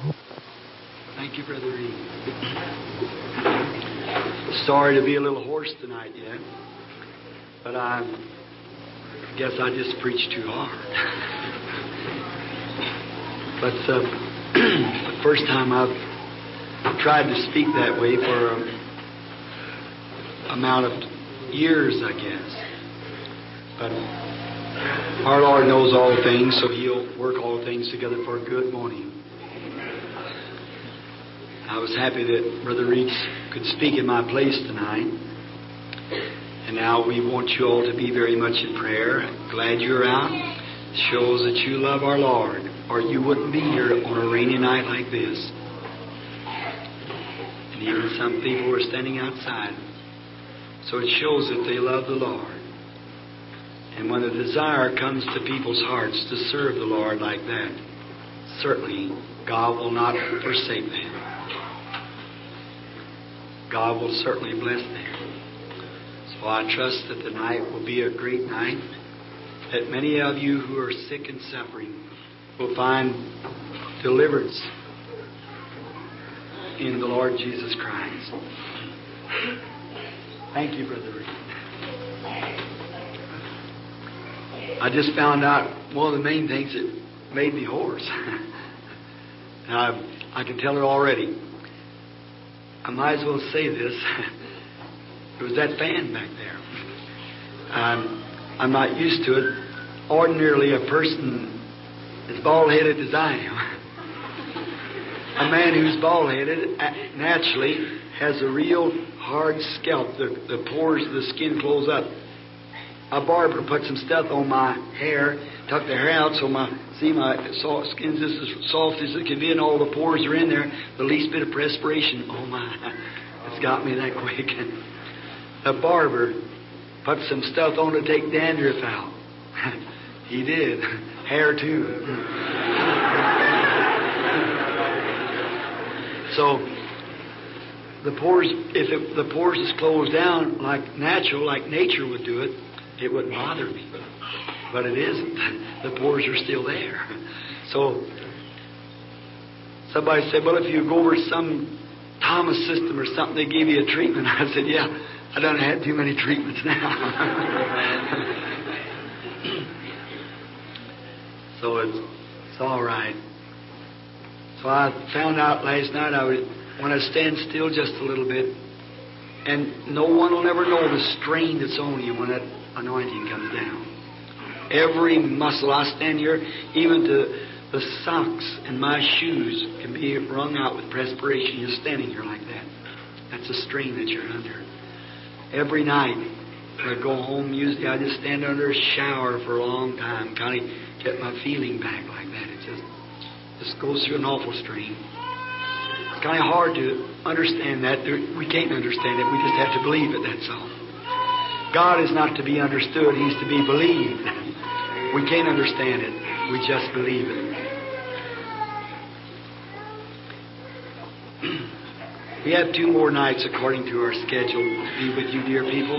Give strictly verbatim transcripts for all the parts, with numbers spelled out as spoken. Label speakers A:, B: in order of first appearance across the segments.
A: Thank you, Brother Reed. Sorry to be a little hoarse tonight yet, but I guess I just preached too hard. But uh, the first time I've tried to speak that way for a amount of years, I guess. But our Lord knows all things, so He'll work all things together for good, won't He? I was happy that Brother Reed could speak in my place tonight. And now we want you all to be very much in prayer. Glad you're out. It shows that you love our Lord, or you wouldn't be here on a rainy night like this. And even some people were standing outside. So it shows that they love the Lord. And when a desire comes to people's hearts to serve the Lord like that, certainly God will not forsake them. God will certainly bless them. So I trust that the night will be a great night, that many of you who are sick and suffering will find deliverance in the Lord Jesus Christ. Thank you, Brother Reed. I just found out one of the main things that made me hoarse. And I, I can tell it already. I might as well say this. It was that fan back there. Um, I'm not used to it. Ordinarily, a person as bald-headed as I am, a man who's bald-headed naturally has a real hard scalp. The, the pores of the skin close up. A barber put some stuff on my hair, tuck the hair out so my, see, my soft skin's just as soft as it can be, and all the pores are in there. The least bit of perspiration, oh my, it's got me that quick. A barber put some stuff on to take dandruff out. He did. Hair too. So, the pores, if it, the pores is closed down like natural, like nature would do it, it wouldn't bother me. But it isn't. The pores are still there. So, somebody said, well, if you go over some Thomas system or something, they give you a treatment. I said, yeah, I done had too many treatments now. So it's, it's all right. So I found out last night I would, when I stand still just a little bit, and no one will ever know the strain that's on you when that anointing comes down. Every muscle, I stand here, even to the socks in my shoes can be wrung out with perspiration. You're standing here like that. That's a strain that you're under. Every night when I go home, usually I just stand under a shower for a long time, kind of get my feeling back like that. It just, just goes through an awful strain. It's kind of hard to understand that. We can't understand it. We just have to believe it, that's all. God is not to be understood. He's to be believed. We can't understand it. We just believe it. We have two more nights according to our schedule to be with you, dear people.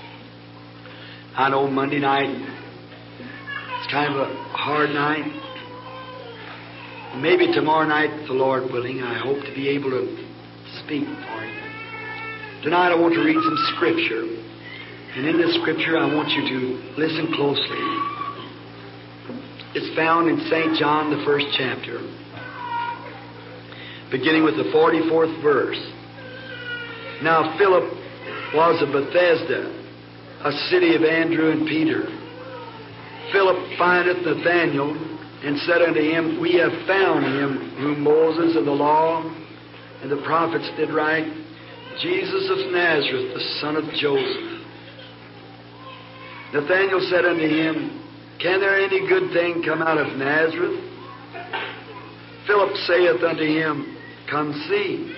A: I know Monday night, it's kind of a hard night. Maybe tomorrow night, the Lord willing, I hope to be able to speak for you. Tonight I want to read some Scripture. And in this Scripture I want you to listen closely. It's found in Saint John, the first chapter, beginning with the forty-fourth verse. Now Philip was of Bethsaida, a city of Andrew and Peter. Philip findeth Nathanael, and said unto him, We have found him whom Moses and the law and the prophets did write, Jesus of Nazareth, the son of Joseph. Nathanael said unto him, Can there any good thing come out of Nazareth? Philip saith unto him, Come see.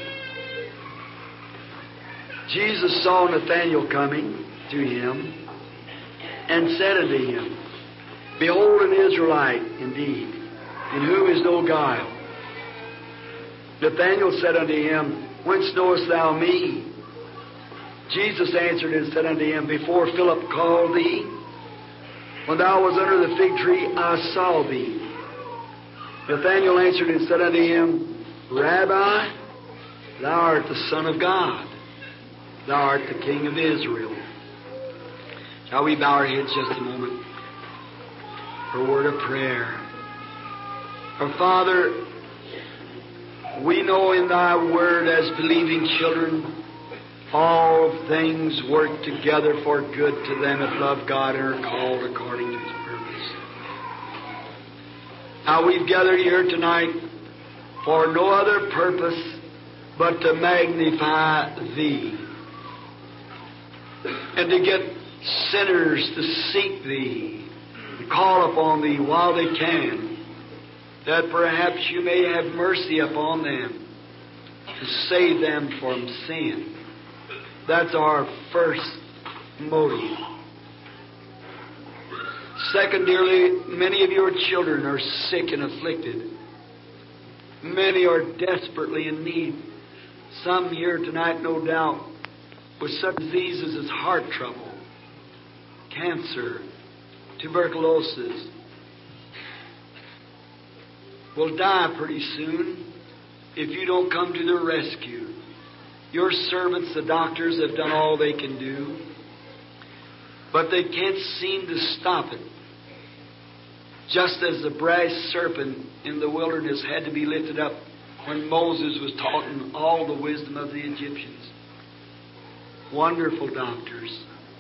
A: Jesus saw Nathanael coming to him, and said unto him, Behold an Israelite indeed, in whom is no guile. Nathanael said unto him, Whence knowest thou me? Jesus answered and said unto him, Before Philip called thee, when thou was under the fig tree, I saw thee. Nathanael answered and said unto him, Rabbi, Thou art the Son of God. Thou art the King of Israel. Shall we bow our heads just a moment for a word of prayer? Our Father, we know in Thy Word as believing children, all things work together for good to them that love God and are called according to His purpose. Now we've gathered here tonight for no other purpose but to magnify Thee and to get sinners to seek Thee and call upon Thee while they can, that perhaps You may have mercy upon them to save them from sin. That's our first motive. Secondarily, many of Your children are sick and afflicted. Many are desperately in need. Some here tonight, no doubt, with such diseases as heart trouble, cancer, tuberculosis, will die pretty soon if You don't come to their rescue. Your servants, the doctors, have done all they can do, but they can't seem to stop it. Just as the brass serpent in the wilderness had to be lifted up when Moses was taught in all the wisdom of the Egyptians. Wonderful doctors.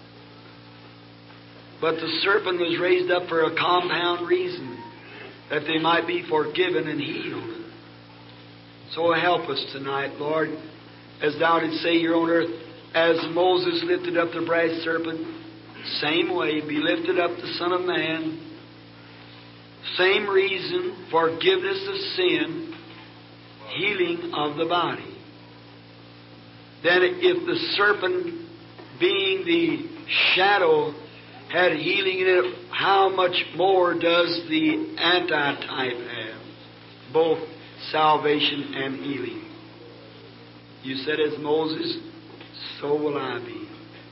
A: But the serpent was raised up for a compound reason, that they might be forgiven and healed. So help us tonight, Lord, as Thou didst say here on earth, as Moses lifted up the brass serpent, same way be lifted up the Son of Man. Same reason, forgiveness of sin, healing of the body. Then if the serpent, being the shadow, had healing in it, how much more does the antitype have? Both salvation and healing. You said, as Moses, so will I be.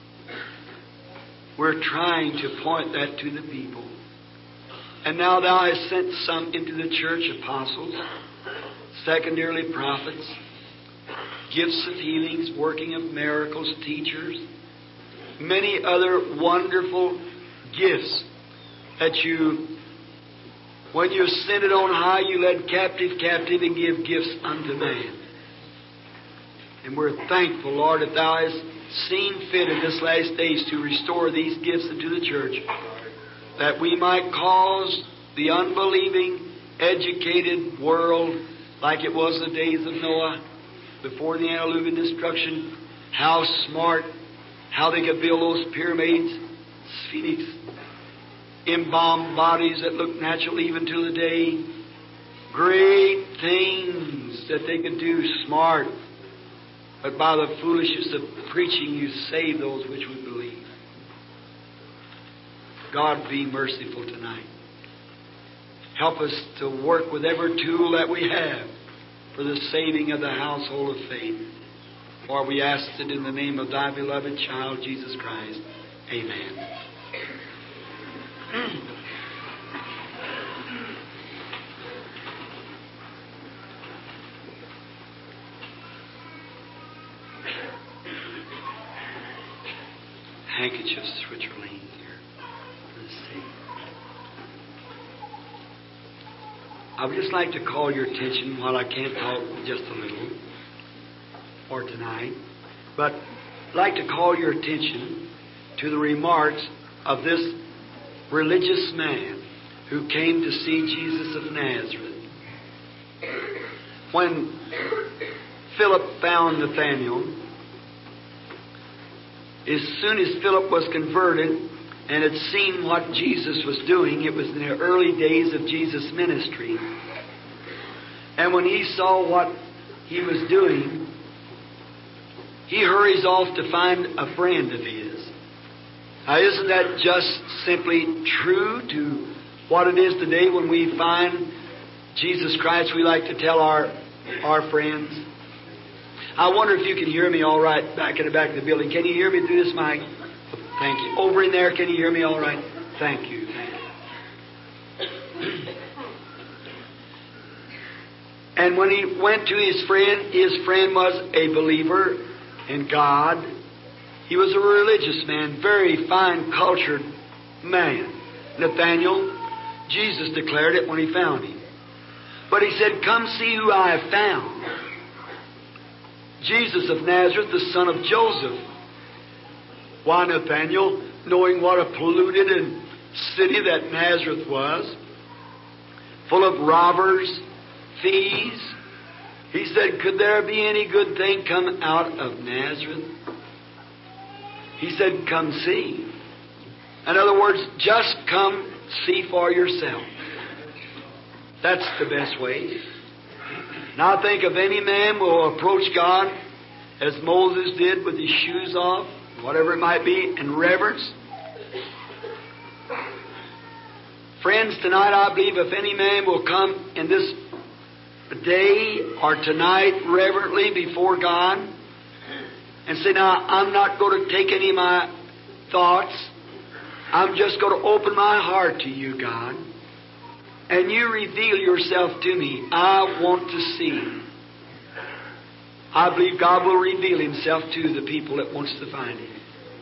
A: We're trying to point that to the people. And now Thou hast sent some into the church, apostles, secondarily prophets, gifts of healings, working of miracles, teachers, many other wonderful gifts that You, when You ascended on high, You led captive captive and give gifts unto man. And we're thankful, Lord, that Thou hast seen fit in this last days to restore these gifts into the church, that we might cause the unbelieving, educated world, like it was in the days of Noah, before the antediluvian destruction, how smart, how they could build those pyramids, sphinx, embalmed bodies that look natural even to the day, great things that they could do, smart, but by the foolishness of preaching You save those which would believe. God, be merciful tonight. Help us to work with every tool that we have for the saving of the household of faith. For we ask it in the name of Thy beloved child, Jesus Christ. Amen. Handkerchiefs which are laying here for the sake. I would just like to call your attention, while I can't talk just a little for tonight, but I'd like to call your attention to the remarks of this religious man who came to see Jesus of Nazareth. When Philip found Nathanael, as soon as Philip was converted and had seen what Jesus was doing, it was in the early days of Jesus' ministry. And when he saw what he was doing, he hurries off to find a friend of his. Now, isn't that just simply true to what it is today when we find Jesus Christ? We like to tell our, our friends. I wonder if you can hear me all right back in the back of the building. Can you hear me through this mic? Thank you. Over in there, can you hear me all right? Thank you. Thank you. And when he went to his friend, his friend was a believer in God. He was a religious man, very fine, cultured man. Nathanael, Jesus declared it when he found him. But he said, "Come see who I have found. Jesus of Nazareth, the son of Joseph." Why, Nathanael, knowing what a polluted and city that Nazareth was, full of robbers, thieves, he said, "Could there be any good thing come out of Nazareth?" He said, "Come see." In other words, just come see for yourself. That's the best way. Now think if any man will approach God as Moses did with his shoes off, whatever it might be, in reverence. Friends, tonight I believe if any man will come in this day or tonight reverently before God and say, "Now, I'm not going to take any of my thoughts. I'm just going to open my heart to you, God. And you reveal yourself to me. I want to see." I believe God will reveal Himself to the people that wants to find Him.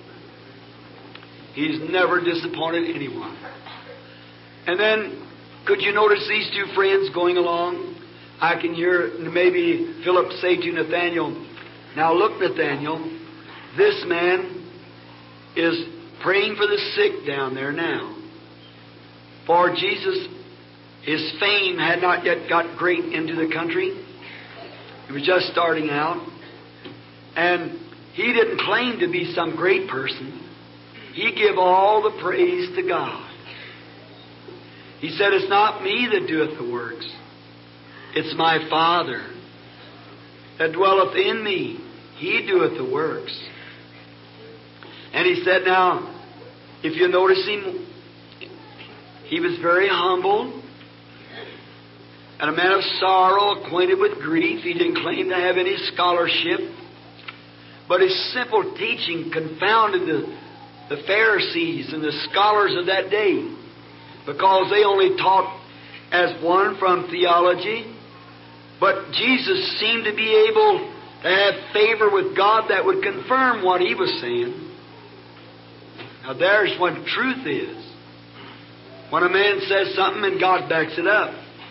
A: He's never disappointed anyone. And then, could you notice these two friends going along? I can hear maybe Philip say to Nathanael, "Now look, Nathanael, this man is praying for the sick down there now." For Jesus, His fame had not yet got great into the country. He was just starting out. And He didn't claim to be some great person. He gave all the praise to God. He said, "It's not me that doeth the works. It's my Father that dwelleth in me. He doeth the works." And He said, now, if you notice Him, He was very humble and a man of sorrow, acquainted with grief. He didn't claim to have any scholarship. But His simple teaching confounded the, the Pharisees and the scholars of that day, because they only taught as one from theology. But Jesus seemed to be able to have favor with God that would confirm what He was saying. Now there's what truth is. When a man says something and God backs it up.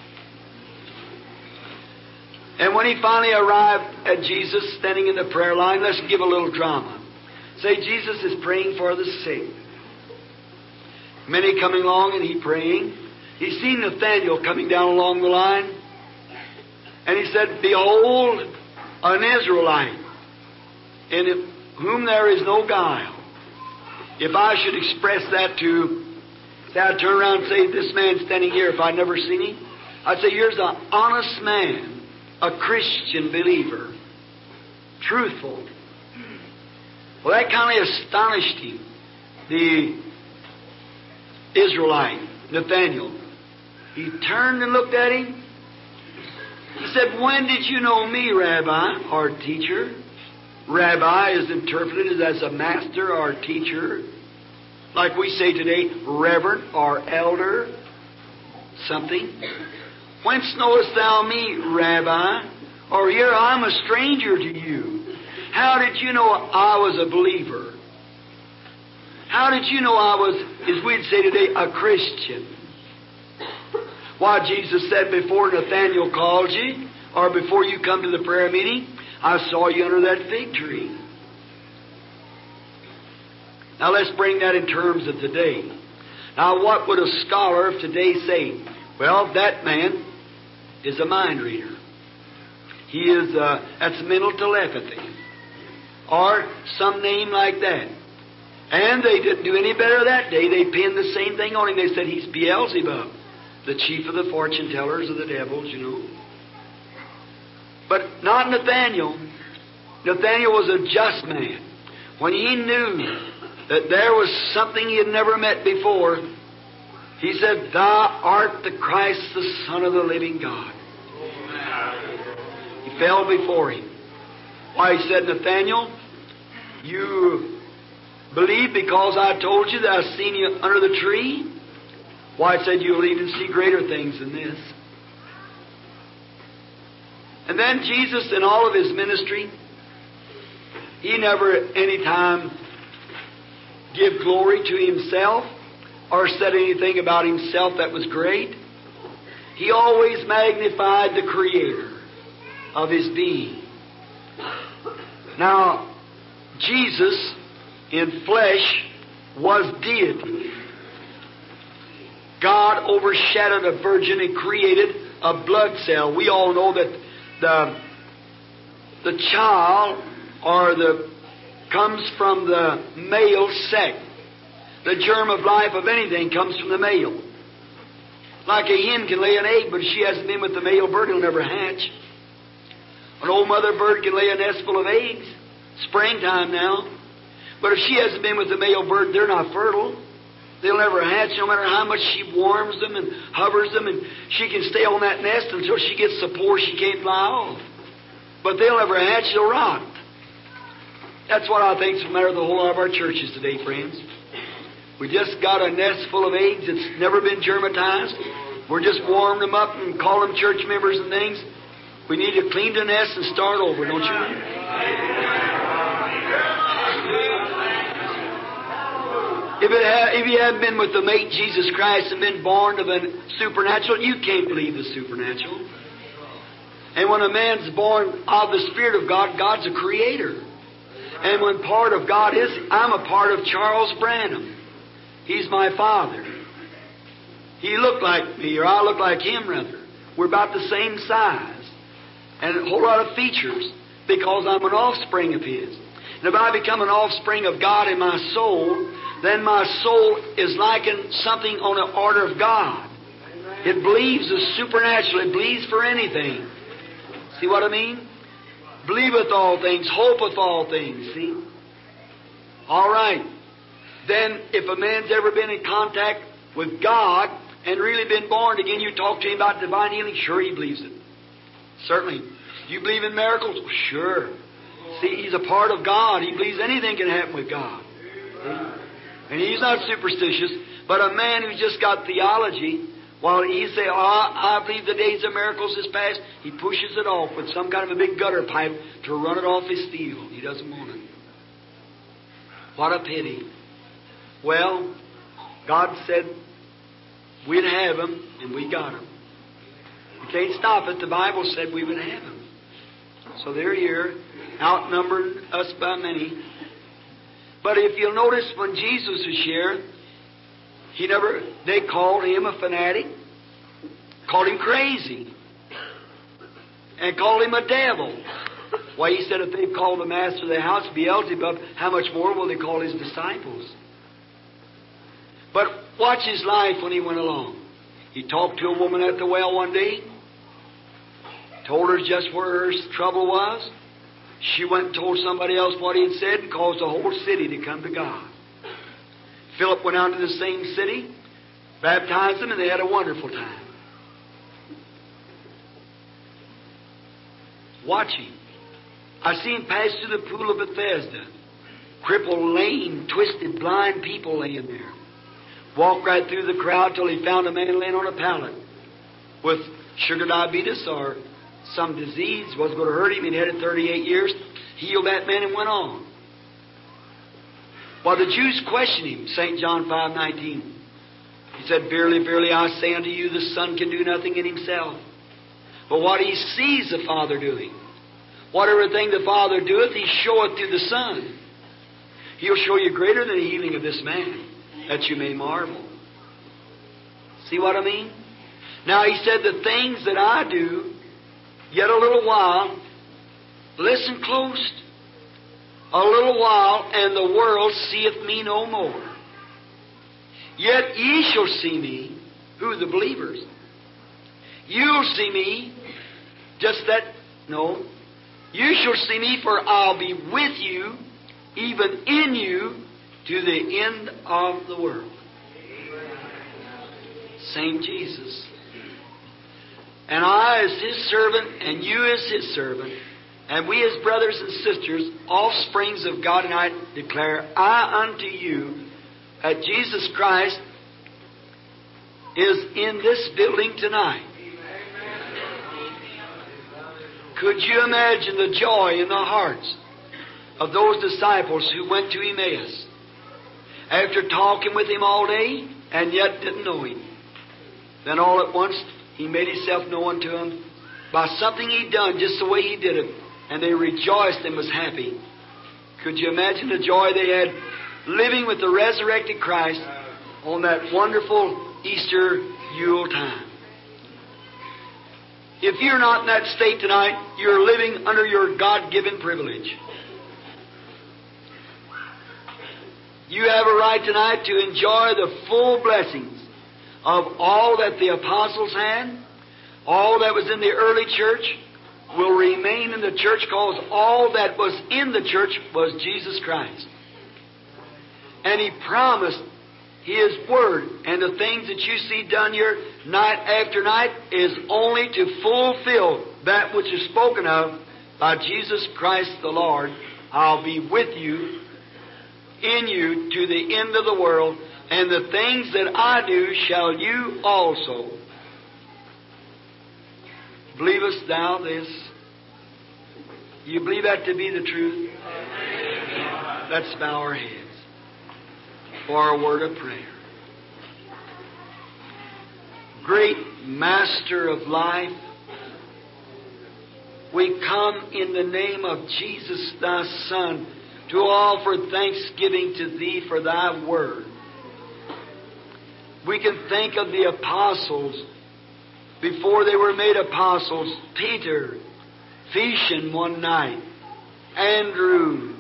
A: And when he finally arrived at Jesus standing in the prayer line, let's give a little drama. Say, Jesus is praying for the sick. Many coming along and He praying. He seen Nathanael coming down along the line. And He said, "Behold, an Israelite, in whom there is no guile." If I should express that to, say, I'd turn around and say, this man standing here, if I'd never seen him, I'd say, here's an honest man, a Christian believer, truthful. Well, that kind of astonished him, the Israelite, Nathanael. He turned and looked at him. He said, "When did you know me, Rabbi," or teacher? Rabbi is interpreted as a master or teacher. Like we say today, reverend or elder, something. "Whence knowest thou me, Rabbi? Or here I'm a stranger to you. How did you know I was a believer? How did you know I was, as we'd say today, a Christian?" Why, Jesus said, "Before Nathanael called you, or before you come to the prayer meeting, I saw you under that fig tree." Now let's bring that in terms of today. Now what would a scholar of today say? Well, that man is a mind reader. He is, uh, that's mental telepathy. Or some name like that. And they didn't do any better that day. They pinned the same thing on him. They said he's Beelzebub, the chief of the fortune tellers of the devils, you know. But not Nathanael. Nathanael was a just man. When he knew that there was something he had never met before, he said, "Thou art the Christ, the Son of the living God." He fell before Him. Why, he said, "Nathanael, you believe because I told you that I've seen you under the tree? Why," I said, "you'll even see greater things than this." And then Jesus, in all of His ministry, He never at any time give glory to Himself or said anything about Himself that was great. He always magnified the Creator of His being. Now, Jesus in flesh was deity. God overshadowed a virgin and created a blood cell. We all know that the the child or the comes from the male sex. The germ of life of anything comes from the male. Like a hen can lay an egg, but if she hasn't been with the male bird, it'll never hatch. An old mother bird can lay a nest full of eggs, springtime now, but if she hasn't been with the male bird, they're not fertile. They'll never hatch, no matter how much she warms them and hovers them, and she can stay on that nest until she gets so poor she can't fly off. But they'll never hatch, they'll rot. That's what I think is the matter with the whole lot of our churches today, friends. We just got a nest full of eggs that's never been germatized. We're just warming them up and calling them church members and things. We need to clean the nest and start over, don't you? If, it ha- if you haven't been with the mate Jesus Christ and been born of the supernatural, you can't believe the supernatural. And when a man's born of the Spirit of God, God's a creator. And when part of God is, I'm a part of Charles Branham. He's my father. He looked like me, or I look like him, rather. We're about the same size. And a whole lot of features, because I'm an offspring of His. And if I become an offspring of God in my soul, then my soul is likened something on the order of God. It believes the supernatural. It believes for anything. See what I mean? Believeth all things, hopeth all things. See? All right. Then, if a man's ever been in contact with God and really been born again, you talk to him about divine healing, sure, he believes it. Certainly. You believe in miracles? Sure. See, he's a part of God. He believes anything can happen with God. See? And he's not superstitious, but a man who's just got theology, while he say, oh, I believe the days of miracles is past, he pushes it off with some kind of a big gutter pipe to run it off his field. He doesn't want it. What a pity. Well, God said we'd have them, and we got them. You can't stop it. The Bible said we would have them. So they're here, outnumbered us by many. But if you'll notice, when Jesus was here, he never, they called him a fanatic, called him crazy, and called him a devil. Why, he said if they've called the master of the house Beelzebub, how much more will they call his disciples? But watch his life when he went along. He talked to a woman at the well one day, told her just where her trouble was. She went and told somebody else what he had said and caused the whole city to come to God. Philip went out to the same city, baptized them, and they had a wonderful time. Watch him. I seen him pass through the pool of Bethesda. Crippled, lame, twisted, blind people laying there. Walked right through the crowd till he found a man laying on a pallet with sugar diabetes or some disease. Wasn't going to hurt him. He'd had it thirty-eight years. Healed that man and went on. Well, the Jews questioned him, Saint John five nineteen. He said, Verily, verily, I say unto you, the Son can do nothing in himself, but what he sees the Father doing. Whatever thing the Father doeth, he showeth to the Son. He'll show you greater than the healing of this man, that you may marvel. See what I mean? Now he said, the things that I do, yet a little while, listen close, a little while, and the world seeth me no more. Yet ye shall see me. Who? The believers. You'll see me. Just that, no. You shall see me, for I'll be with you, even in you, to the end of the world. Same Jesus. And I as His servant, and you as His servant, and we as brothers and sisters, offsprings of God, and I declare, I unto you, that Jesus Christ is in this building tonight. Could you imagine the joy in the hearts of those disciples who went to Emmaus after talking with Him all day and yet didn't know Him? Then all at once He made Himself known to them by something He'd done, just the way He did it, and they rejoiced and was happy. Could you imagine the joy they had living with the resurrected Christ on that wonderful Easter Yule time? If you're not in that state tonight, you're living under your God-given privilege. You have a right tonight to enjoy the full blessings of all that the apostles had, all that was in the early church will remain in the church, because all that was in the church was Jesus Christ. And He promised His Word, and the things that you see done here night after night is only to fulfill that which is spoken of by Jesus Christ the Lord. I'll be with you, in you, to the end of the world, and the things that I do shall you also. Believest thou this? You believe that to be the truth? Let's bow our heads for a word of prayer. Great Master of life, we come in the name of Jesus, Thy Son, to offer thanksgiving to Thee for Thy Word. We can think of the apostles before they were made apostles. Peter, fishing one night. Andrew,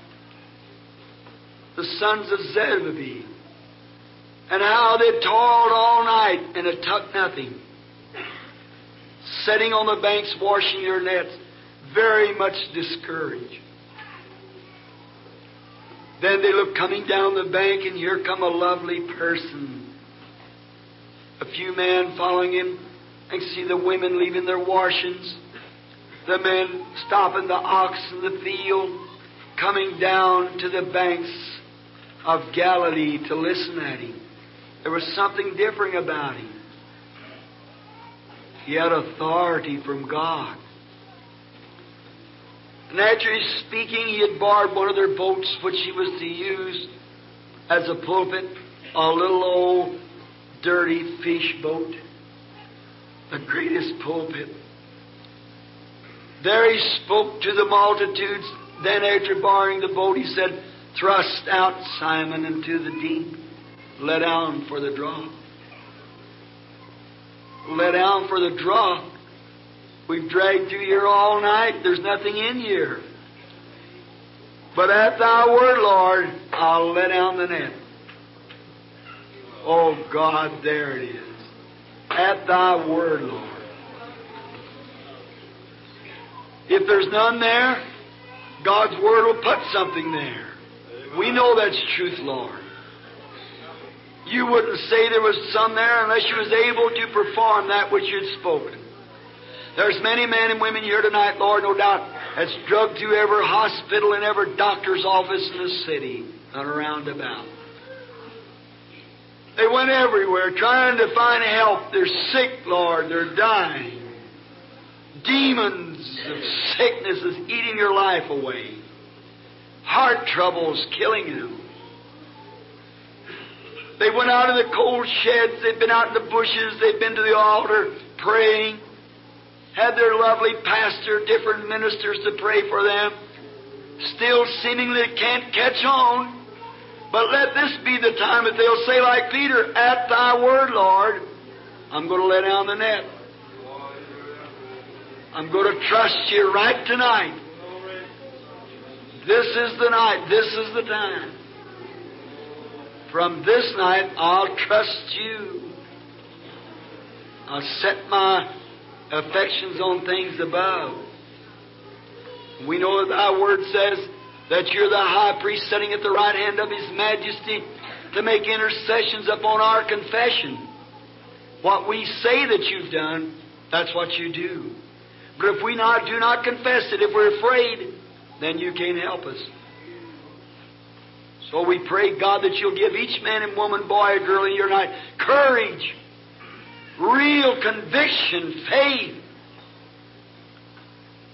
A: the sons of Zebedee, and how they toiled all night and it took nothing. Sitting on the banks washing their nets, very much discouraged. Then they look coming down the bank, and here come a lovely person. A few men following him, and see the women leaving their washings, the men stopping the ox in the field, coming down to the banks of Galilee to listen at him. There was something different about him. He had authority from God. And after his speaking, he had borrowed one of their boats, which he was to use as a pulpit, a little old dirty fish boat, the greatest pulpit. There he spoke to the multitudes. Then after borrowing the boat, he said, "Thrust out, Simon, into the deep. Let down for the draw." Let down for the draw. We've dragged through here all night. There's nothing in here. But at Thy word, Lord, I'll let down the net. Oh, God, there it is. At Thy word, Lord. If there's none there, God's word will put something there. We know that's truth, Lord. You wouldn't say there was some there unless you was able to perform that which you'd spoken. There's many men and women here tonight, Lord, no doubt, that's drugged through every hospital and every doctor's office in the city and around about. They went everywhere trying to find help. They're sick, Lord. They're dying. Demons of sickness is eating your life away. Heart troubles killing them. They went out in the cold sheds. They've been out in the bushes. They've been to the altar praying. Had their lovely pastor, different ministers to pray for them. Still seemingly can't catch on. But let this be the time that they'll say like Peter, "At Thy word, Lord, I'm going to let down the net. I'm going to trust You right tonight. This is the night. This is the time. From this night, I'll trust You. I'll set my affections on things above." We know that Thy word says that You're the high priest sitting at the right hand of His majesty to make intercessions upon our confession. What we say that You've done, that's what You do. But if we not do not confess it, if we're afraid, then You can't help us. So we pray, God, that You'll give each man and woman, boy or girl in here tonight courage, real conviction, faith,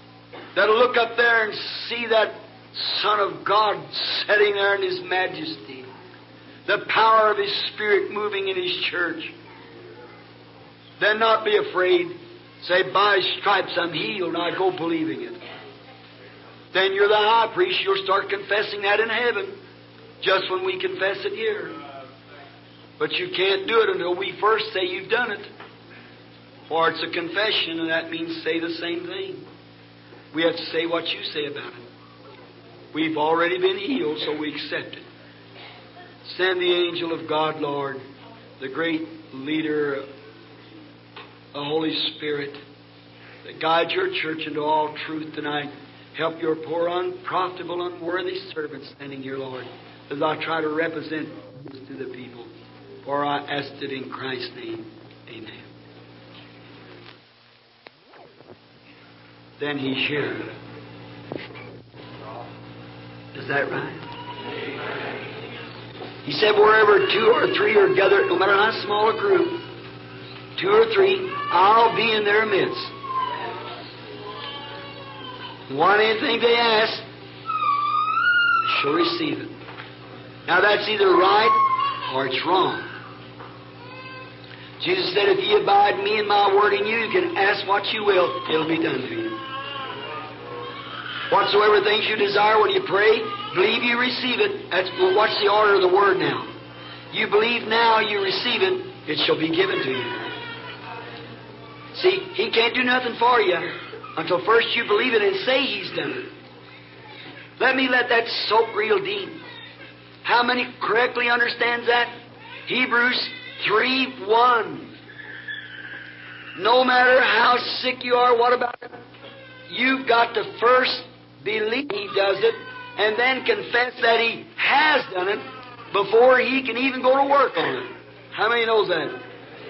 A: that'll look up there and see that Son of God sitting there in His majesty, the power of His Spirit moving in His church. Then not be afraid. Say, by His stripes I'm healed, and I go believing it. Then you're the high priest. You'll start confessing that in heaven, just when we confess it here. But you can't do it until we first say you've done it. For it's a confession, and that means say the same thing. We have to say what you say about it. We've already been healed, so we accept it. Send the angel of God, Lord, the great leader, the Holy Spirit, that guides your church into all truth tonight. Help your poor, unprofitable, unworthy servants standing here, Lord, as I try to represent this to the people. For I ask it in Christ's name. Amen. Then He's here. Is that right? He said, wherever two or three are gathered, no matter how small a group, two or three, I'll be in their midst. Want anything they ask, they shall receive it. Now that's either right or it's wrong. Jesus said, if ye abide in me and my word in you, you can ask what you will, it'll be done to you. Whatsoever things you desire when you pray, believe you receive it. That's, well, what's the order of the word now? You believe now, you receive it, it shall be given to you. See, He can't do nothing for you until first you believe it and say He's done it. Let me let that soak real deep. How many correctly understands that? Hebrews three one. No matter how sick you are, what about it? You've got to first believe He does it and then confess that He has done it before He can even go to work on it. How many knows that?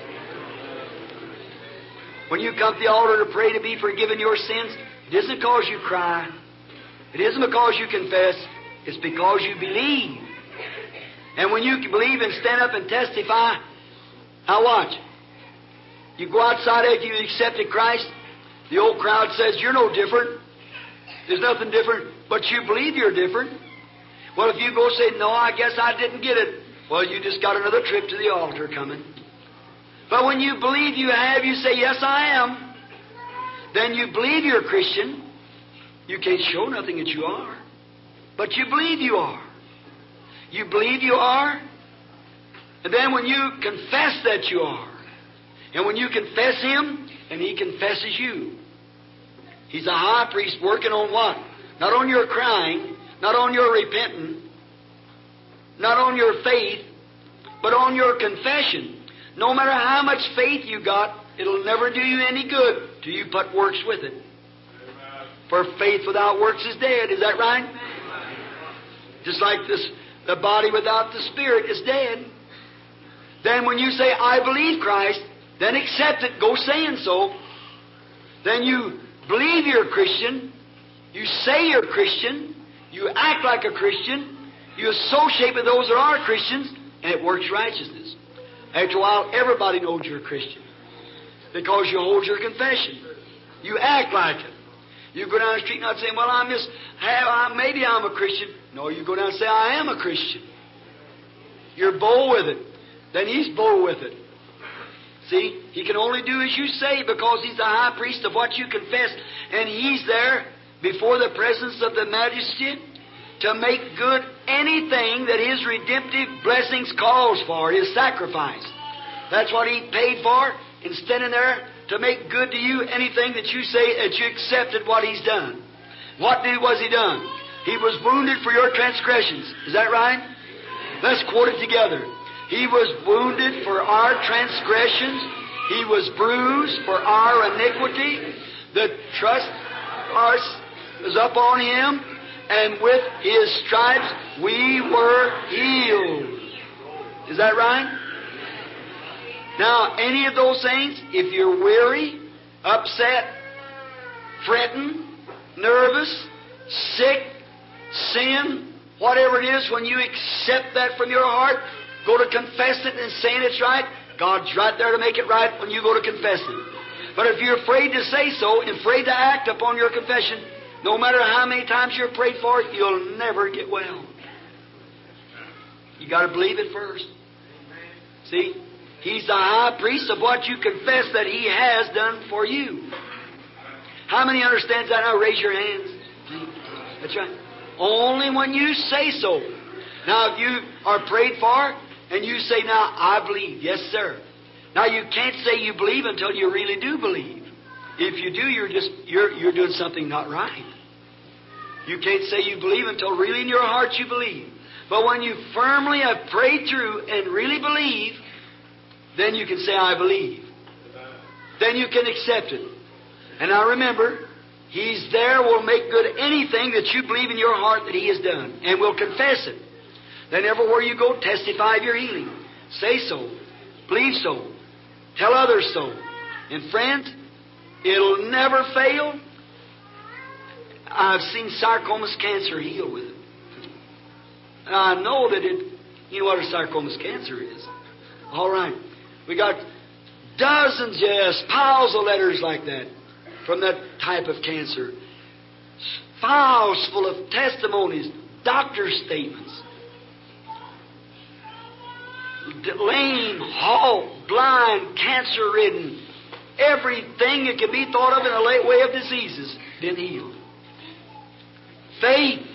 A: When you come to the altar to pray to be forgiven your sins, it isn't because you cry. It isn't because you confess. It's because you believe. And when you believe and stand up and testify, now watch. You go outside after you accepted Christ, the old crowd says, you're no different. There's nothing different, but you believe you're different. Well, if you go say, no, I guess I didn't get it, well, you just got another trip to the altar coming. But when you believe you have, you say, yes, I am. Then you believe you're a Christian. You can't show nothing that you are. But you believe you are. You believe you are. And then when you confess that you are, and when you confess Him, and He confesses you, He's a high priest working on what? Not on your crying, not on your repenting, not on your faith, but on your confession. No matter how much faith you got, it'll never do you any good till you put works with it. For faith without works is dead. Is that right? Just like this, the body without the spirit is dead. Then when you say, I believe Christ, then accept it, go saying so. Then you believe you're a Christian, you say you're a Christian, you act like a Christian, you associate with those that are Christians, and it works righteousness. After a while, everybody knows you're a Christian because you hold your confession. You act like it. You go down the street not saying, well, I'm just, maybe I'm a Christian. No, you go down and say, I am a Christian. You're bold with it. Then He's bold with it. See, He can only do as you say because He's the high priest of what you confess. And He's there before the presence of the Majesty to make good anything that His redemptive blessings calls for, His sacrifice. That's what He paid for in standing there to make good to you anything that you say that you accepted what He's done. What did, was He done? He was wounded for your transgressions. Is that right? Let's quote it together. He was wounded for our transgressions. He was bruised for our iniquity. The trust ours was upon Him, and with His stripes we were healed. Is that right? Now, any of those things, if you're weary, upset, fretting, nervous, sick, sin, whatever it is, when you accept that from your heart, go to confess it and saying it's right, God's right there to make it right when you go to confess it. But if you're afraid to say so, and afraid to act upon your confession, No matter how many times you're prayed for, you'll never get well. You got to believe it first. See, He's the high priest of what you confess that He has done for you. How many understands that now? Raise your hands. That's right. Only when you say so. Now, if you are prayed for and you say, now, I believe. Yes, sir. Now, you can't say you believe until you really do believe. If you do, you're just you're you're doing something not right. You can't say you believe until really in your heart you believe. But when you firmly have prayed through and really believe, then you can say, I believe. Then you can accept it. And now remember, He's there, will make good anything that you believe in your heart that He has done, and will confess it. Then everywhere you go, testify of your healing. Say so. Believe so. Tell others so. And friends, it'll never fail. I've seen sarcomas cancer heal with it. And I know that it, you know what a sarcomas cancer is. All right. We got dozens, yes, piles of letters like that from that type of cancer. Files full of testimonies, doctor's statements. Lame, halt, blind, cancer-ridden. Everything that can be thought of in a late way of diseases been healed. Faith.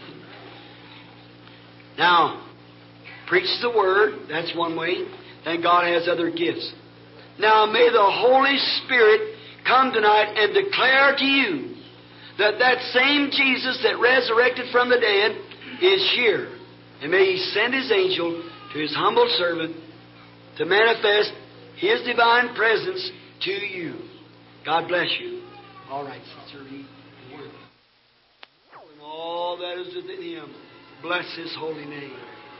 A: Now, preach the Word. That's one way. And God has other gifts. Now, may the Holy Spirit come tonight and declare to you that that same Jesus that resurrected from the dead is here. And may He send His angel to His humble servant to manifest His divine presence to you. God bless you. All right, Sister, read the Word. And all that is within Him, bless His holy name.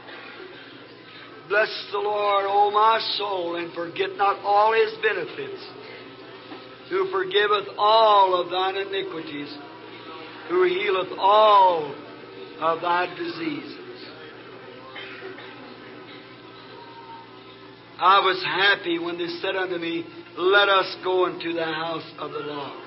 A: Bless the Lord, O my soul, and forget not all His benefits, who forgiveth all of thine iniquities, who healeth all of thy diseases. I was happy when they said unto me, let us go into the house of the Lord.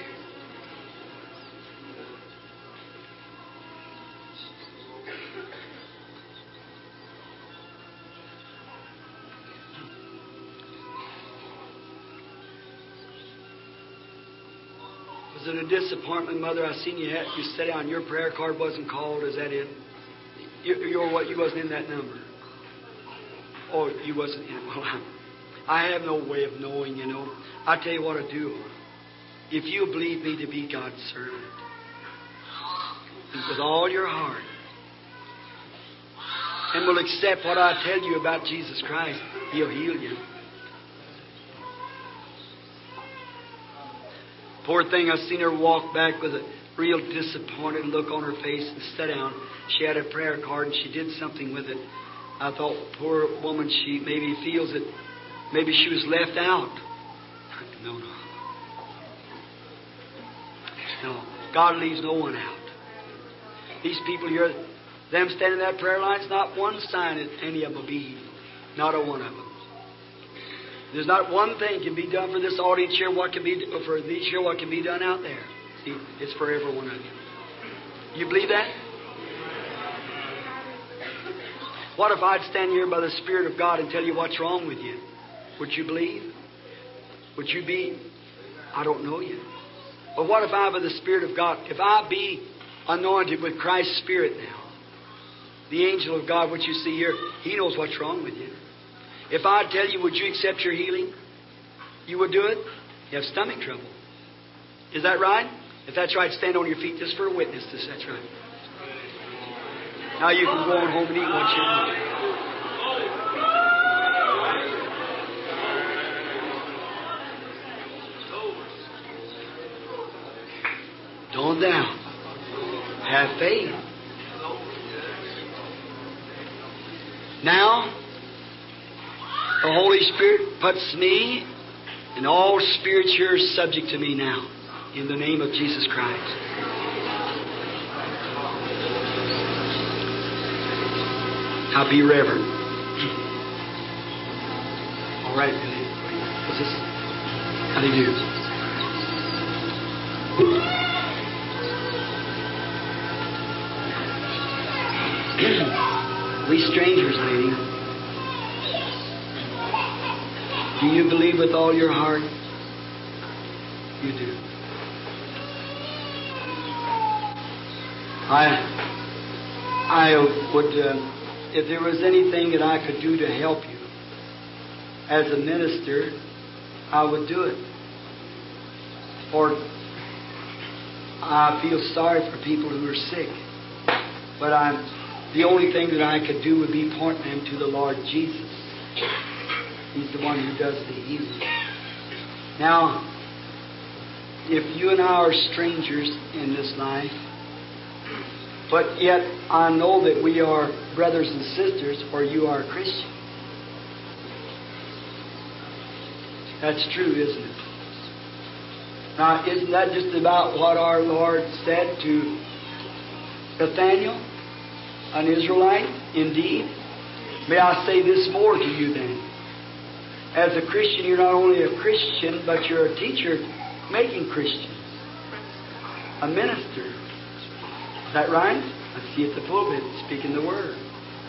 A: Was it a disappointment, Mother? I seen you had, you said on your prayer card wasn't called. Is that it? You, you're what? You wasn't in that number. Oh, you wasn't in. Well, I have no way of knowing. You know. I tell you what I do. If you believe me to be God's servant, with all your heart, and will accept what I tell you about Jesus Christ, He'll heal you. Poor thing, I seen her walk back with a real disappointed look on her face and sat down. She had a prayer card and she did something with it. I thought, poor woman, she maybe feels that maybe she was left out. No, no. No. God leaves no one out. These people here, them standing in that prayer line, it's not one sign that any of them will be healed. Not a one of them. There's not one thing can be done for this audience here, what can be for these here, what can be done out there. See, it's for every one of you. You believe that? What if I'd stand here by the Spirit of God and tell you what's wrong with you? Would you believe? Would you be? I don't know you. But what if I, by the Spirit of God, if I be anointed with Christ's Spirit now, the angel of God, which you see here, He knows what's wrong with you. If I tell you, would you accept your healing? You would do it? You have stomach trouble. Is that right? If that's right, stand on your feet just for a witness. This, that's right. Now you can go on home and eat what you want. Don't doubt. Have faith. Now, the Holy Spirit puts me and all spirits here are subject to me now. In the name of Jesus Christ. Now be reverent. All right. What's this? How do you do? be strangers, lady. Do you believe with all your heart? You do. I, I would, uh, if there was anything that I could do to help you as a minister, I would do it. For I feel sorry for people who are sick. But I'm, the only thing that I could do would be point them to the Lord Jesus. He's the one who does the healing. Now, if you and I are strangers in this life, but yet I know that we are brothers and sisters, or you are a Christian. That's true, isn't it? Now, isn't that just about what our Lord said to Nathaniel, an Israelite? Indeed. May I say this more to you then. As a Christian, you're not only a Christian, but you're a teacher making Christians. A minister. Is that right? I see at the pulpit speaking the Word.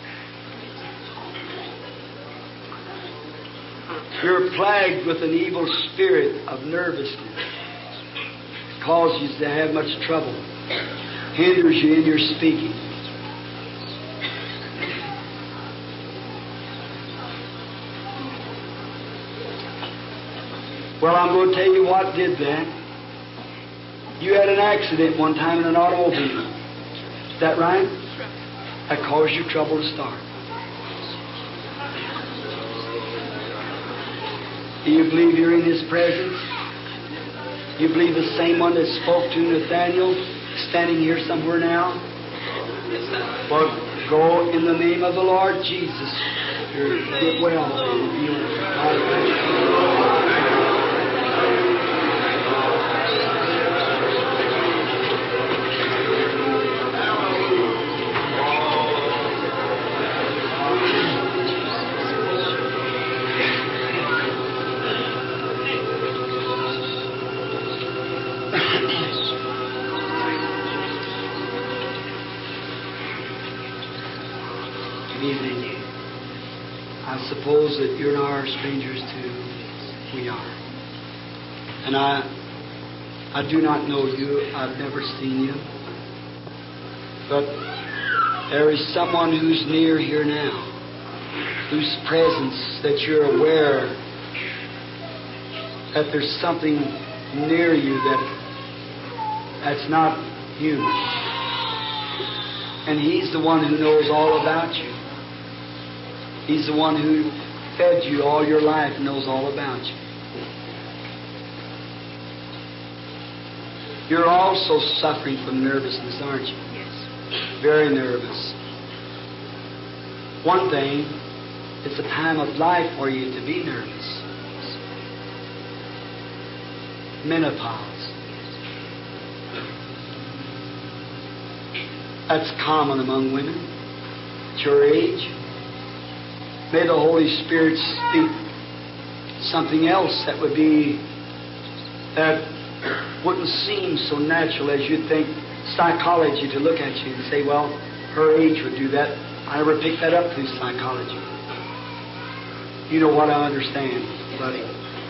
A: You're plagued with an evil spirit of nervousness. It causes you to have much trouble. Hinders you in your speaking. Well, I'm going to tell you what did that. You had an accident one time in an automobile. Is that right? That caused your trouble to start. Do you believe you're in His presence? You believe the same one that spoke to Nathaniel standing here somewhere now? Well, go in the name of the Lord Jesus. You're, get well. I suppose that you and I are strangers too. We are. And I I do not know you. I've never seen you. But there is someone who's near here now, whose presence that you're aware that there's something near you that that's not human. And He's the one who knows all about you. He's the one who fed you all your life and knows all about you. You're also suffering from nervousness, aren't you? Yes. Very nervous. One thing, it's a time of life for you to be nervous. Menopause. That's common among women at your age. May the Holy Spirit speak something else that would be, that wouldn't seem so natural as you'd think psychology to look at you and say, well, her age would do that. I never picked that up through psychology. You know what I understand, buddy.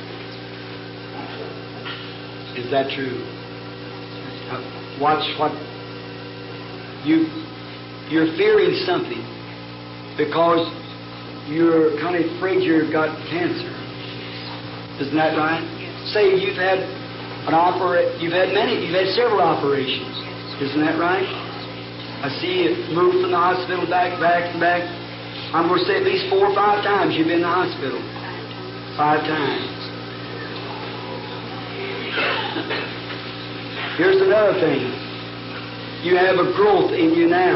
A: Is that true? Uh, watch what you, you're fearing something because you're kind of afraid you've got cancer. Isn't that right? Yes. Say you've had an opera, you've had many, you've had several operations. Isn't that right? I see you moved from the hospital back, back, and back. I'm going to say at least four or five times you've been in the hospital. Five times. Here's another thing. You have a growth in you now.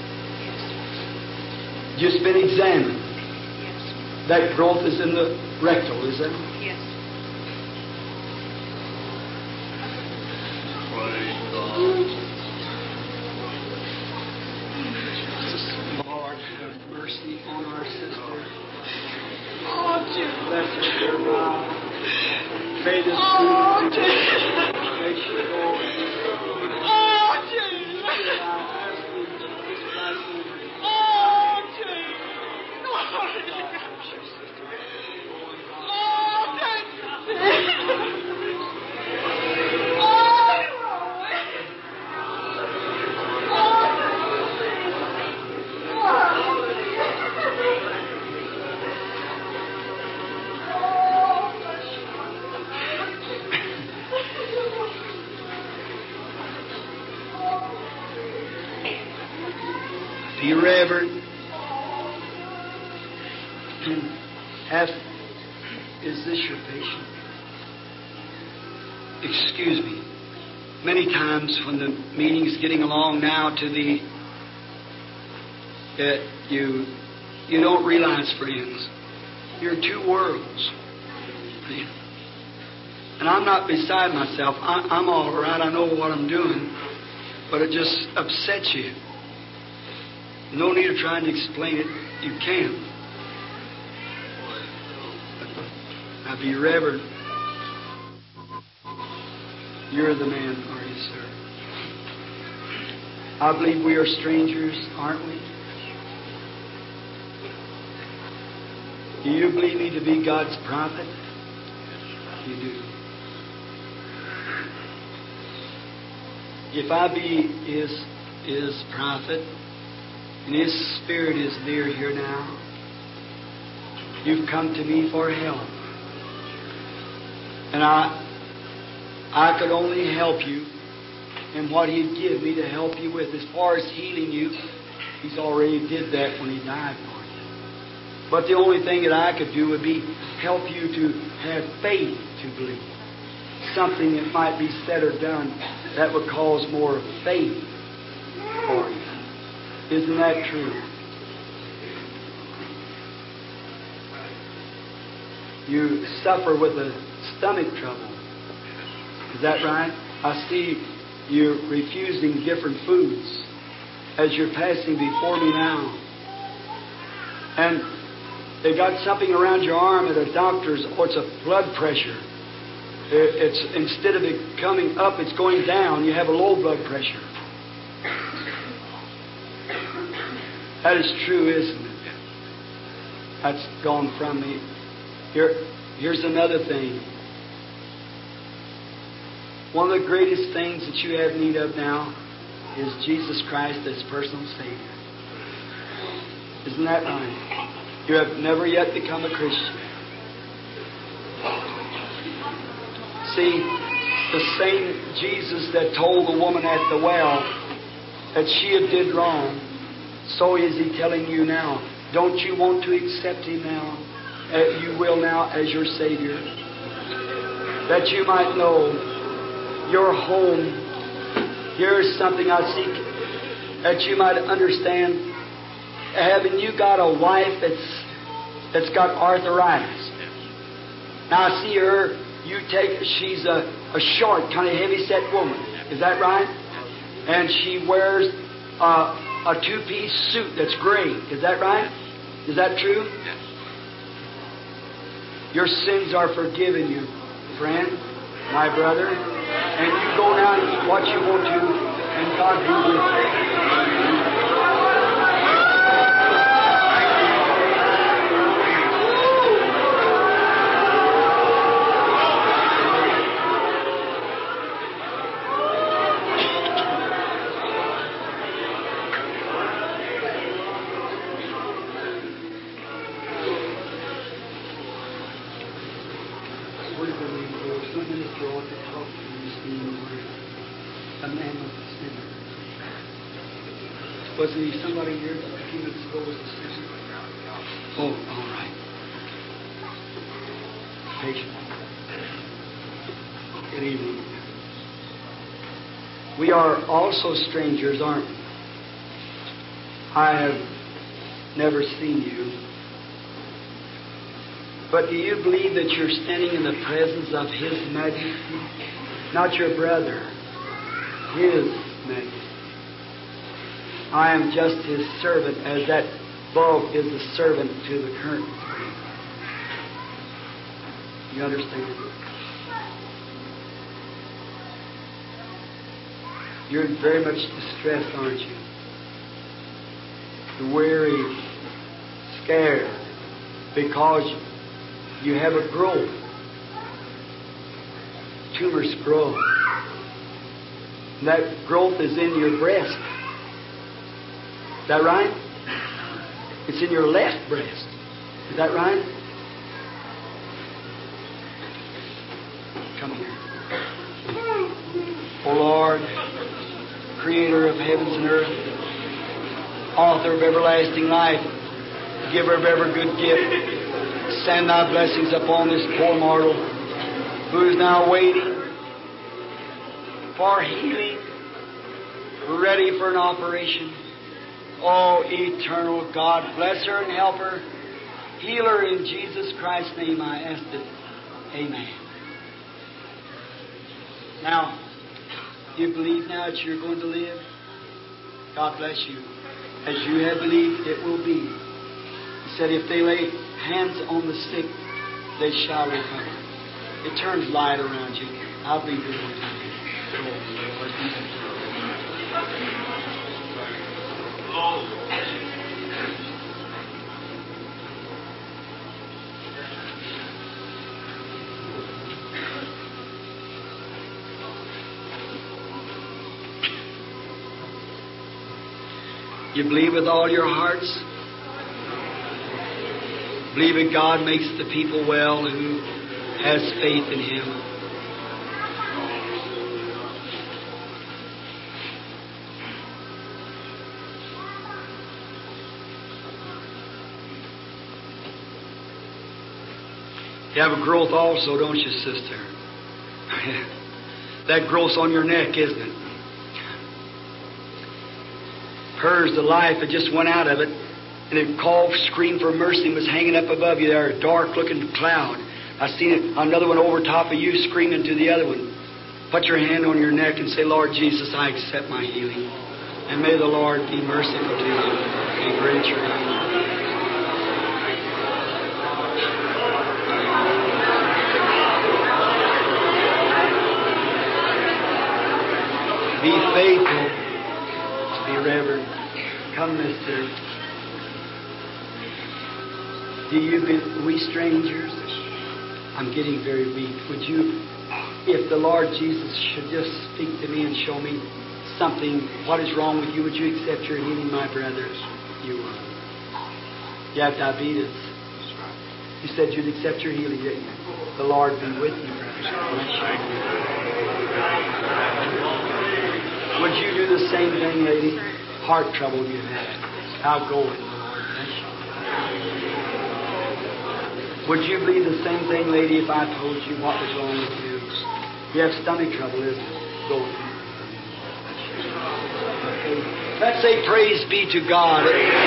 A: Just been examined. That growth is in the rectal, is it?
B: Yes.
A: Lord, have mercy on our sister.
B: Oh, Jesus.
A: Bless her, dear God. May this
B: Oh,
A: food
B: Jesus.
A: may she go.
B: Oh, Jesus.
A: I ask you, Jesus Christ,
B: Oh, Jesus.
A: Be reverent. Have, is this your patient? Excuse me. Many times when the meeting's getting along now to the that you you don't realize, friends, you're two worlds. And I'm not beside myself. I, I'm all right. I know what I'm doing, but it just upsets you. No need of trying to explain it. You can't. Now be reverent. You're the man, are you, sir? I believe we are strangers, aren't we? Do you believe me to be God's prophet? You do. If I be His, His prophet, and His Spirit is near here now, you've come to me for help. And I I could only help you in what He'd give me to help you with. As far as healing you, He's already did that when He died for you. But the only thing that I could do would be help you to have faith to believe. Something that might be said or done that would cause more faith for you. Isn't that true? You suffer with a stomach trouble. Is that right? I see you're refusing different foods as you're passing before me now. And they got something around your arm at a doctor's, or it's a blood pressure. It's instead of it coming up, it's going down. You have a low blood pressure. That is true, isn't it? That's gone from me. Here, here's another thing. One of the greatest things that you have need of now is Jesus Christ as personal Savior. Isn't that right? You have never yet become a Christian. See, the same Jesus that told the woman at the well that she had did wrong, so is He telling you now. Don't you want to accept Him now? Uh, you will now as your Savior. That you might know your home. Here's something I seek that you might understand. Haven't you got a wife that's that's got arthritis? Now I see her. You take. She's a, a short, kind of heavy-set woman. Is that right? And she wears a, a two-piece suit that's gray. Is that right? Is that true?
C: Yes.
A: Your sins are forgiven you, friend, my brother. And you go now and eat what you want to, and God be with you. Was there somebody here a few minutes ago was the sinner? Oh, all right. Patient. Good evening. We are also strangers, aren't we? I have never seen you. But do you believe that you're standing in the presence of His Majesty? Not your brother. His Majesty. I am just His servant, as that bulb is the servant to the curtain. You understand? You're very much distressed, aren't you? You're weary, scared, because you have a growth. Tumors grow. And that growth is in your breast. Is that right? It's in your left breast. Is that right? Come here. Oh Lord, Creator of heavens and earth, author of everlasting life, giver of every good gift, send thy blessings upon this poor mortal who is now waiting for healing, ready for an operation. Oh, eternal God, bless her and help her. Heal her in Jesus Christ's name, I ask it. Amen. Now, you believe now that you're going to live? God bless you. As you have believed, it will be. He said, if they lay hands on the sick, they shall recover. It turns light around you. I believe you're going to live. Oh, Lord. You believe with all your hearts? Believe that God makes the people well who has faith in Him. You have a growth also, don't you, sister? That growth's on your neck, isn't it? Hers, the life that just went out of it, and it called, screamed for mercy, and was hanging up above you there, a dark-looking cloud. I seen it, another one over top of you, screaming to the other one. Put your hand on your neck and say, Lord Jesus, I accept my healing. And may the Lord be merciful to you and grant your healing. Be faithful. Be reverent. Come, mister. Do you be we strangers? I'm getting very weak. Would you, if the Lord Jesus should just speak to me and show me something, what is wrong with you, would you accept your healing, my brothers? You would. You have diabetes. You said you'd accept your healing, didn't you? The Lord be with you, brothers. Bless you. Would you do the same thing, lady? Heart trouble you had. How going, the Lord bless you. Would you believe the same thing, lady, if I told you what was wrong with you? You have stomach trouble, isn't it? Go with you. Okay. Let's say praise be to God.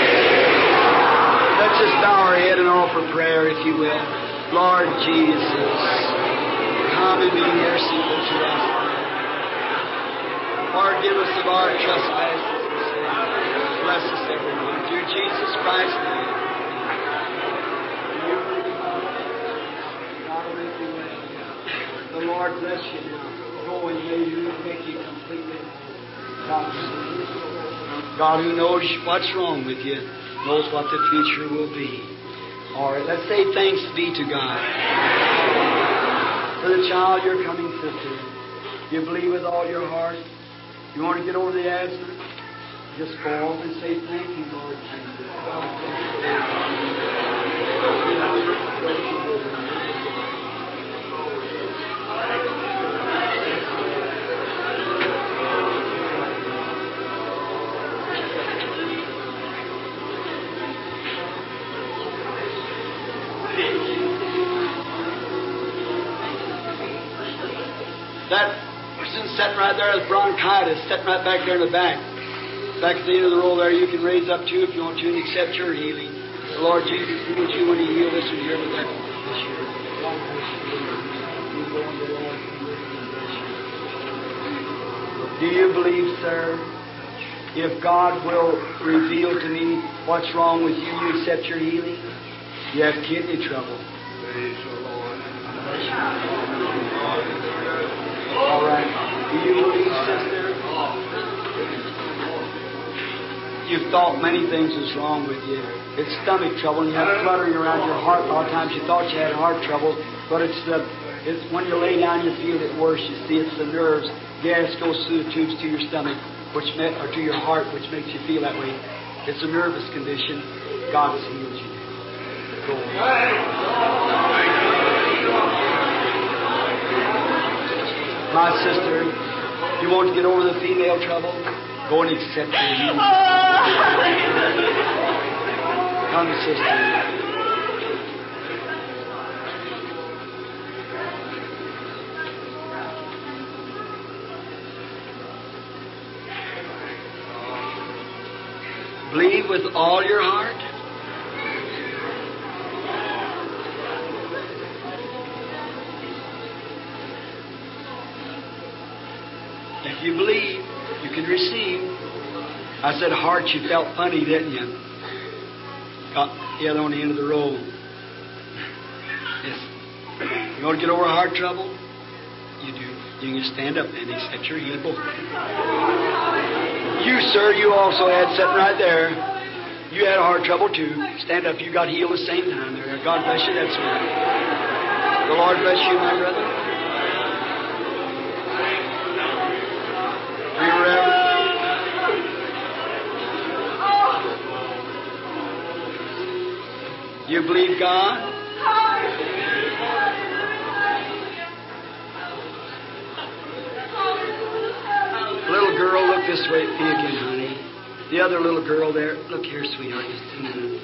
A: Let's just bow our head and offer prayer, if you will. Lord Jesus, come and be merciful to us. Forgive us of our trespasses and sins. Bless us, everyone. Through Jesus Christ's name. God will make you well. The Lord bless you now. Go and may you make you completely whole. God, who knows what's wrong with you, knows what the future will be. All right, let's say thanks be to God. For the child, your coming sister, you believe with all your heart. You want to get over the asthma? Just go off and say, thank you, Lord Jesus. That person sitting right there with bronchitis, sitting right back there in the back. Back at the end of the row there, you can raise up too if you want to and accept your healing. The Lord Jesus healed you when He healed us and here with that this year. Do you believe, sir, if God will reveal to me what's wrong with you, you accept your healing? You have kidney trouble. Praise the Lord. All right. Do you believe, sister? You've thought many things was wrong with you. It's stomach trouble, and you have fluttering around your heart. A lot of times you thought you had heart trouble, but it's the it's when you lay down you feel it worse. You see, it's the nerves. Gas goes through the tubes to your stomach, which may, or to your heart, which makes you feel that way. It's a nervous condition. God has healed you. Go on. My sister, you want to get over the female trouble? Go and accept your healing. Come, sister. Believe with all your heart. If you believe, you can receive. I said heart, you felt funny, didn't you? Got the other on the end of the row. Yes. You want to get over heart trouble? You do. You can stand up and accept your healing. You, sir, you also had sitting right there. You had heart trouble too. Stand up. You got healed at the same time there. God bless you. That's right. The Lord bless you, my brother. You Reverend. You believe God? Little girl, look this way at me again, honey. The other little girl there. Look here, sweetheart. Just a minute.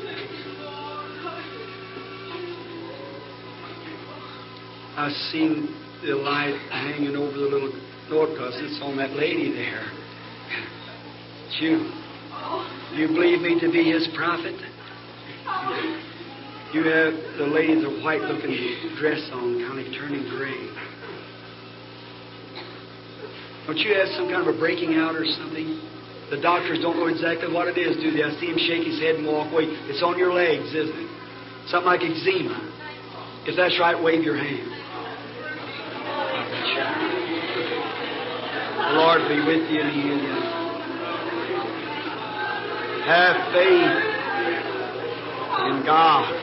A: I seen the light hanging over the little door because it's on that lady there. It's you. You believe me to be His prophet? You have the lady with the white-looking dress on, kind of turning gray. Don't you have some kind of a breaking out or something? The doctors don't know exactly what it is, do they? I see him shake his head and walk away. It's on your legs, isn't it? Something like eczema. If that's right, wave your hand. The Lord be with you and heal you. Have faith in God.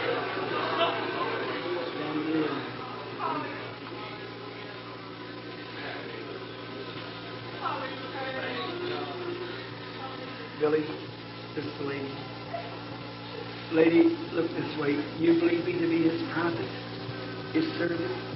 A: Billy, this is the lady. Lady, look this way. You believe me to be His prophet, His servant?